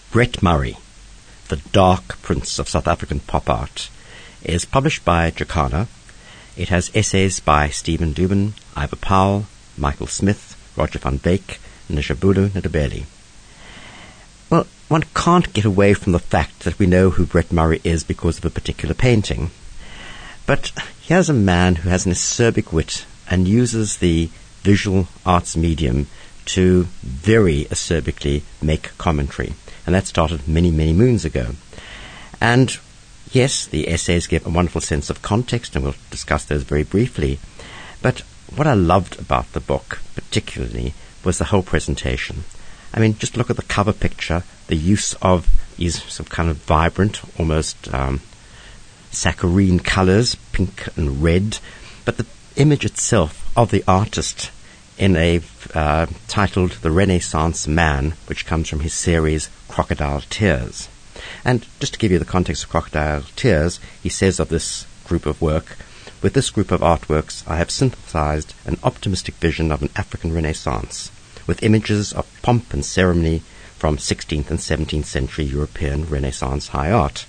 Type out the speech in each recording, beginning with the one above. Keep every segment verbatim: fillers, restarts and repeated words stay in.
Brett Murray, the Dark Prince of South African Pop Art, is published by Jacana. It has essays by Stephen Dubin, Ivor Powell, Michael Smith, Roger van Beek, and Nishabulu Ndebele. Well, one can't get away from the fact that we know who Brett Murray is because of a particular painting. But here's a man who has an acerbic wit and uses the visual arts medium to very acerbically make commentary. And that started many, many moons ago. And yes, the essays give a wonderful sense of context, and we'll discuss those very briefly. But what I loved about the book, particularly, was the whole presentation. I mean, just look at the cover picture, the use of these sort of kind of vibrant, almost um, saccharine colors, pink and red, but the image itself of the artist in a uh, titled The Renaissance Man, which comes from his series Crocodile Tears. And just to give you the context of Crocodile Tears, he says of this group of work, with this group of artworks, I have synthesized an optimistic vision of an African Renaissance, with images of pomp and ceremony from sixteenth and seventeenth century European Renaissance high art.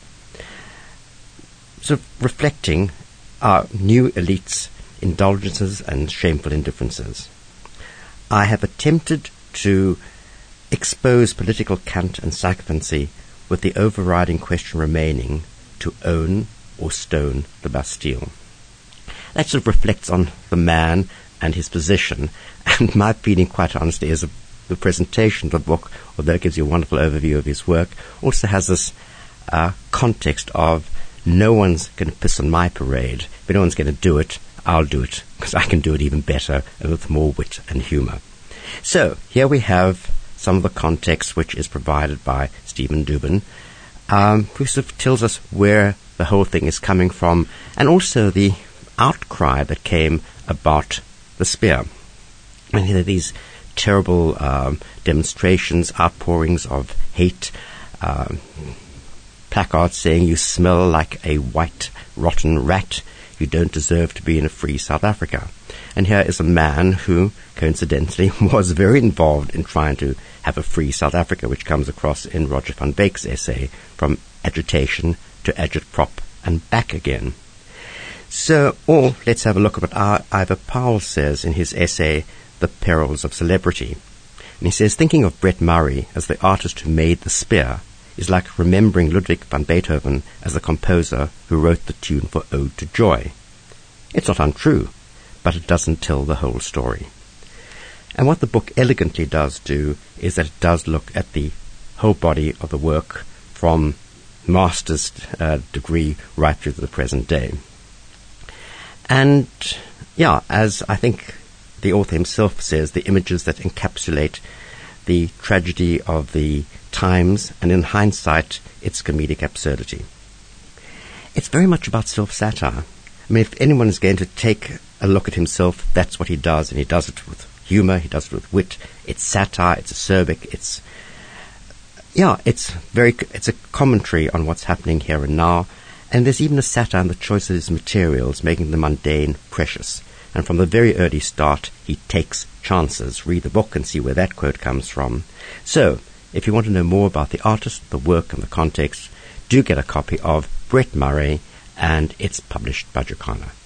Sort of reflecting our new elites' indulgences and shameful indifferences. I have attempted to expose political cant and sycophancy with the overriding question remaining, to own or stone the Bastille. That sort of reflects on the man and his position, and my feeling, quite honestly, is a, the presentation of the book, although it gives you a wonderful overview of his work, also has this uh, context of no one's going to piss on my parade. If no one's going to do it, I'll do it, because I can do it even better and with more wit and humor. So, here we have some of the context which is provided by Stephen Dubin, um, who sort of tells us where the whole thing is coming from, and also the outcry that came about the spear. And there are these terrible um, demonstrations, outpourings of hate, uh, placards saying you smell like a white, rotten rat, you don't deserve to be in a free South Africa. And here is a man who, coincidentally, was very involved in trying to have a free South Africa, which comes across in Roger van Beek's essay, From Agitation to Agitprop and Back Again. So, or let's have a look at what our Ivor Powell says in his essay, The Perils of Celebrity. And he says, thinking of Brett Murray as the artist who made the spear is like remembering Ludwig van Beethoven as the composer who wrote the tune for Ode to Joy. It's not untrue, but it doesn't tell the whole story. And what the book elegantly does do is that it does look at the whole body of the work from master's uh, degree right through to the present day. And, yeah, as I think the author himself says, the images that encapsulate the tragedy of the times, and in hindsight, its comedic absurdity. It's very much about self-satire. I mean, if anyone is going to take a look at himself, that's what he does, and he does it with humor, he does it with wit. It's satire, it's acerbic, it's, yeah, it's very, it's a commentary on what's happening here and now, and there's even a satire on the choice of his materials, making the mundane precious. And from the very early start, he takes chances. Read the book and see where that quote comes from. So, if you want to know more about the artist, the work, and the context, do get a copy of Brett Murray, and it's published by Jacana.